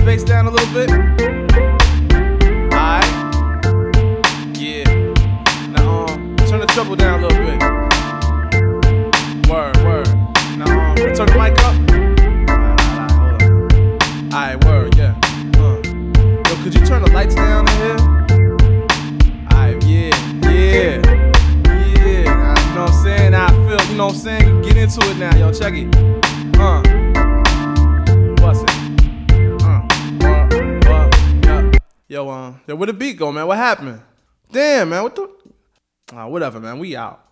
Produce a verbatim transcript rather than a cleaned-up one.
bass down a little bit. Alright. Yeah. Now, um, turn the treble down a little bit. Word, word. Now, um, turn the mic up. Alright, alright, hold on. Alright, word, yeah. Uh. Yo, could you turn the lights down in here? Alright, yeah, yeah. Yeah. Nah, you know what I'm saying? Now I feel, you know what I'm saying? Get into it now, yo, check it. Uh. What's it? Uh. Uh. Uh. Yeah. Yo, um, yo, where the beat go, man? What happened? Damn, man, what the? Ah, whatever, man. We out.